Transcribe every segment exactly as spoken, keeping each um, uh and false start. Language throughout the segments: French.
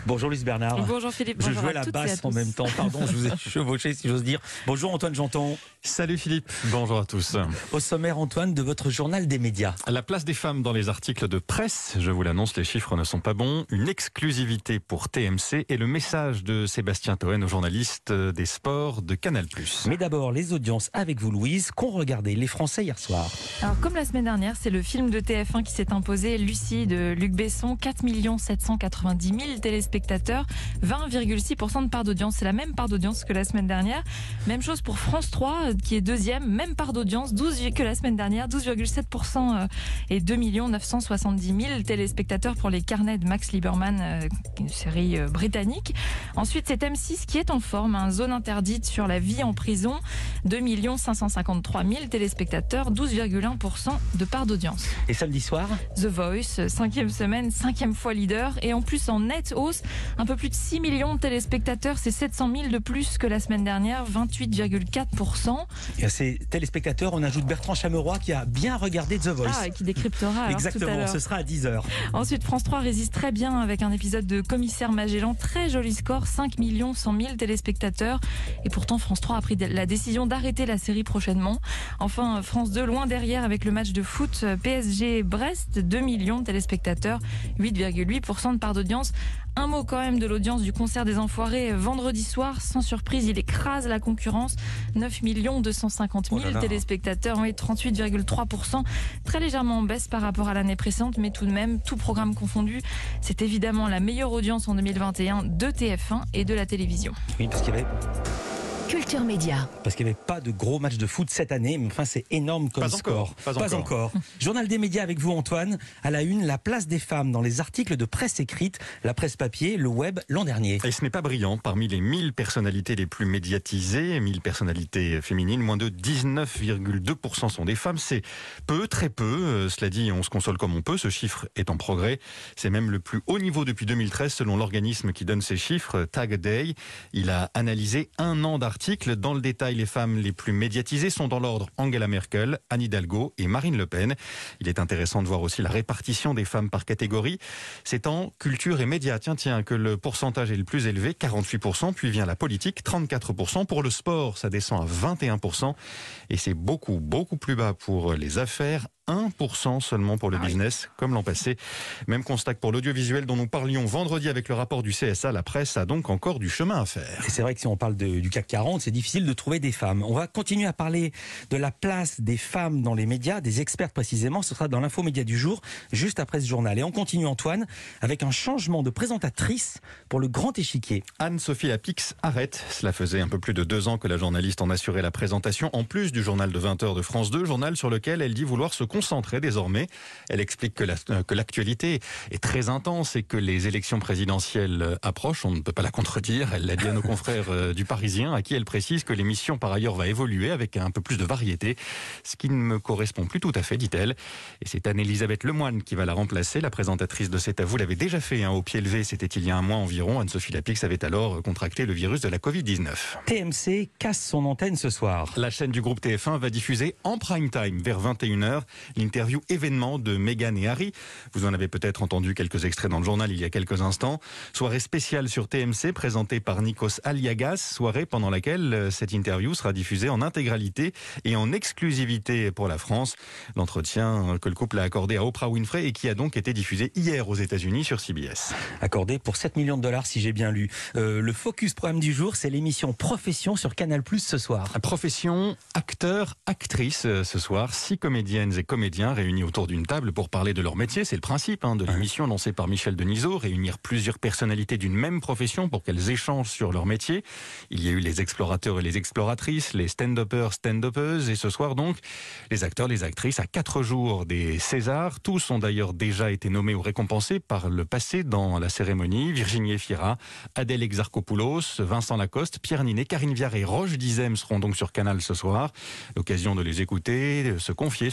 Bonjour Luce Bernard. Bonjour Philippe. Je Bonjour jouais à la toutes et à basse tous. en même temps. Pardon, je vous ai chevauché si j'ose dire. Bonjour Antoine Janton. Salut Philippe, bonjour à tous. Au sommaire Antoine de votre journal des médias. La place des femmes dans les articles de presse, je vous l'annonce, les chiffres ne sont pas bons. Une exclusivité pour T M C et le message de Sébastien Toen, journaliste des sports de Canal plus. Mais d'abord les audiences avec vous Louise, qu'ont regardé les Français hier soir. Alors, comme la semaine dernière, c'est le film de T F un qui s'est imposé, Lucie de Luc Besson, quatre millions sept cent quatre-vingt-dix mille téléspectateurs, vingt virgule six pour cent de part d'audience. C'est la même part d'audience que la semaine dernière. Même chose pour France trois, qui est deuxième, même part d'audience, douze que la semaine dernière, douze virgule sept pour cent et deux millions neuf cent soixante-dix mille téléspectateurs pour les carnets de Max Lieberman, une série britannique. Ensuite, c'est M six qui est en forme, hein, Zone interdite sur la vie en prison, deux millions cinq cent cinquante-trois mille téléspectateurs, douze virgule un pour cent de part d'audience. Et samedi soir, The Voice, cinquième semaine, cinquième fois leader, et en plus en nette hausse, un peu plus de six millions de téléspectateurs, c'est sept cent mille de plus que la semaine dernière, vingt-huit virgule quatre pour cent. et à ces téléspectateurs, on ajoute Bertrand Chameroy qui a bien regardé The Voice. Ah, et qui décryptera alors tout à Exactement, l'heure. ce sera à dix heures. Ensuite, France trois résiste très bien avec un épisode de Commissaire Magellan. Très joli score, cinq millions cent mille téléspectateurs. Et pourtant, France trois a pris la décision d'arrêter la série prochainement. Enfin, France deux, loin derrière avec le match de foot P S G-Brest, deux millions de téléspectateurs, huit virgule huit pour cent de part d'audience. Un mot quand même de l'audience du concert des Enfoirés vendredi soir. Sans surprise, il écrase la concurrence. neuf millions deux cent cinquante mille Oh là là. téléspectateurs, oui, trente-huit virgule trois pour cent. Très légèrement en baisse par rapport à l'année précédente, mais tout de même, tout programme confondu, c'est évidemment la meilleure audience en deux mille vingt et un de T F un et de la télévision. Oui, parce qu'il y avait Culture Média. Parce qu'il n'y avait pas de gros matchs de foot cette année, mais enfin c'est énorme comme Pas score. encore, pas encore. Journal des médias avec vous Antoine, à la une, la place des femmes dans les articles de presse écrite, la presse papier, le web l'an dernier. Et ce n'est pas brillant, parmi les mille personnalités les plus médiatisées, mille personnalités féminines, moins de dix-neuf virgule deux pour cent sont des femmes. C'est peu, très peu, euh, cela dit, on se console comme on peut, ce chiffre est en progrès. C'est même le plus haut niveau depuis deux mille treize selon l'organisme qui donne ces chiffres, Tag Day. Il a analysé un an d'articles. Dans le détail, les femmes les plus médiatisées sont dans l'ordre Angela Merkel, Anne Hidalgo et Marine Le Pen. Il est intéressant de voir aussi la répartition des femmes par catégorie. C'est en culture et médias, tiens, tiens, que le pourcentage est le plus élevé, quarante-huit pour cent, puis vient la politique, trente-quatre pour cent. Pour le sport, ça descend à vingt et un pour cent. Et c'est beaucoup, beaucoup plus bas pour les affaires, un pour cent seulement pour le business, comme l'an passé. Même constat que pour l'audiovisuel dont nous parlions vendredi avec le rapport du C S A, la presse a donc encore du chemin à faire. Et c'est vrai que si on parle de- du C A C quarante, c'est difficile de trouver des femmes. On va continuer à parler de la place des femmes dans les médias, des experts précisément. Ce sera dans l'infomédia du jour, juste après ce journal. Et on continue Antoine, avec un changement de présentatrice pour le grand échiquier. Anne-Sophie Lapix arrête. Cela faisait un peu plus de deux ans que la journaliste en assurait la présentation, en plus du journal de vingt heures de France deux, journal sur lequel elle dit vouloir se concentrer désormais. Elle explique que la- que l'actualité est très intense et que les élections présidentielles approchent. On ne peut pas la contredire. Elle l'a dit à nos confrères euh, du Parisien, à qui elle précise que l'émission par ailleurs va évoluer avec un peu plus de variété, ce qui ne me correspond plus tout à fait, dit-elle. Et c'est Anne-Elisabeth Lemoine qui va la remplacer. La présentatrice de C'est à vous l'avait déjà fait hein, au pied levé, c'était il y a un mois environ. Anne-Sophie Lapix avait alors contracté le virus de la covid dix-neuf. T M C casse son antenne ce soir. La chaîne du groupe T F un va diffuser en prime time vers vingt et une heures l'interview événement de Meghan et Harry. Vous en avez peut-être entendu quelques extraits dans le journal il y a quelques instants. Soirée spéciale sur T M C présentée par Nikos Aliagas, soirée pendant laquelle euh, cette interview sera diffusée en intégralité et en exclusivité pour la France. L'entretien que le couple a accordé à Oprah Winfrey et qui a donc été diffusé hier aux États-Unis sur C B S. Accordé pour sept millions de dollars si j'ai bien lu. Euh, le focus programme du jour, c'est l'émission Profession sur Canal plus ce soir. Profession, acteur, actrice euh, ce soir. Six comédiennes et comédiens réunis autour d'une table pour parler de leur métier. C'est le principe hein, de l'émission lancée par Michel Denisot, réunir plusieurs personnalités d'une même profession pour qu'elles échangent sur leur métier. Il y a eu les explorateurs et les exploratrices, les stand-uppers, stand-uppeuses, et ce soir donc, les acteurs, les actrices à quatre jours des Césars. Tous ont d'ailleurs déjà été nommés ou récompensés par le passé dans la cérémonie. Virginie Efira, Adèle Exarchopoulos, Vincent Lacoste, Pierre Ninet, Karine Viard et Roche Dizem seront donc sur Canal ce soir. L'occasion de les écouter, de se confier sur leurs doutes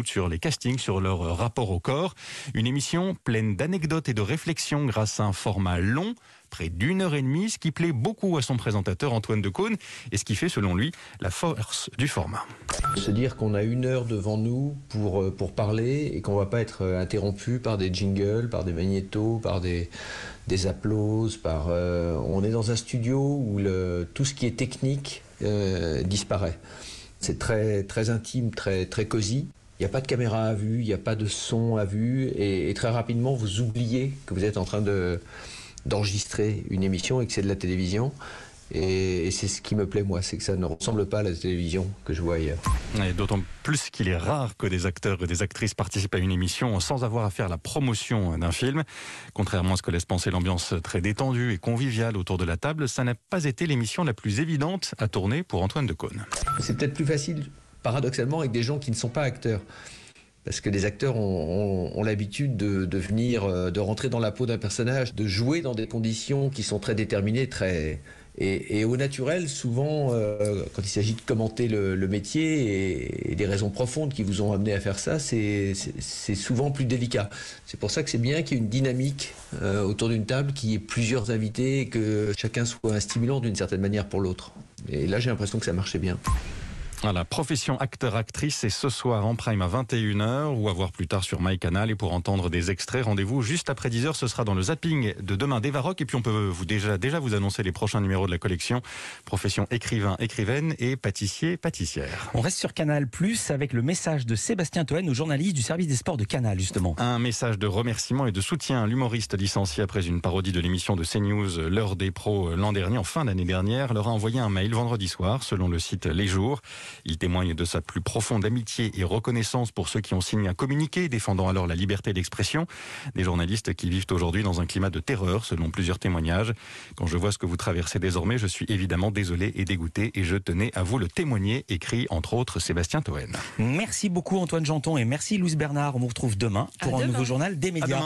écoute sur les castings, sur leur rapport au corps. Une émission pleine d'anecdotes et de réflexions grâce à un format long, près d'une heure et demie, ce qui plaît beaucoup à son présentateur Antoine Decaune et ce qui fait selon lui la force du format. Se dire qu'on a une heure devant nous pour, pour parler et qu'on ne va pas être interrompu par des jingles, par des magnétos, par des, des applauses. Par, euh, on est dans un studio où le, tout ce qui est technique euh, disparaît. C'est très, très intime, très, très cosy. Il n'y a pas de caméra à vue, il n'y a pas de son à vue et, et très rapidement vous oubliez que vous êtes en train de... d'enregistrer une émission et que c'est de la télévision. Et, et c'est ce qui me plaît, moi, c'est que ça ne ressemble pas à la télévision que je vois ailleurs. Et d'autant plus qu'il est rare que des acteurs et des actrices participent à une émission sans avoir à faire la promotion d'un film. Contrairement à ce que laisse penser l'ambiance très détendue et conviviale autour de la table, ça n'a pas été l'émission la plus évidente à tourner pour Antoine Decaune. C'est peut-être plus facile, paradoxalement, avec des gens qui ne sont pas acteurs. Parce que les acteurs ont, ont, ont l'habitude de, de venir, de rentrer dans la peau d'un personnage, de jouer dans des conditions qui sont très déterminées, très... Et, et au naturel, souvent, euh, quand il s'agit de commenter le, le métier et, et des raisons profondes qui vous ont amené à faire ça, c'est, c'est, c'est souvent plus délicat. C'est pour ça que c'est bien qu'il y ait une dynamique euh, autour d'une table, qu'il y ait plusieurs invités et que chacun soit un stimulant d'une certaine manière pour l'autre. Et là, j'ai l'impression que ça marchait bien. Voilà, profession acteur-actrice, c'est ce soir en prime à vingt et une heures ou à voir plus tard sur MyCanal. Et pour entendre des extraits, rendez-vous juste après dix heures. Ce sera dans le zapping de demain d'Eva Rock. Et puis on peut vous déjà, déjà vous annoncer les prochains numéros de la collection. Profession écrivain, écrivaine et pâtissier, pâtissière. On reste sur Canal plus, avec le message de Sébastien Toen, au journaliste du service des sports de Canal, justement. Un message de remerciement et de soutien. L'humoriste licencié après une parodie de l'émission de CNews, L'heure des pros, l'an dernier, en fin d'année dernière, leur a envoyé un mail vendredi soir, selon le site Les Jours. Il témoigne de sa plus profonde amitié et reconnaissance pour ceux qui ont signé un communiqué, défendant alors la liberté d'expression. Des journalistes qui vivent aujourd'hui dans un climat de terreur, selon plusieurs témoignages. Quand je vois ce que vous traversez désormais, je suis évidemment désolé et dégoûté et je tenais à vous le témoigner, écrit entre autres Sébastien Toen. Merci beaucoup Antoine Janton et merci Louise Bernard. On vous retrouve demain pour à un demain. nouveau journal des médias.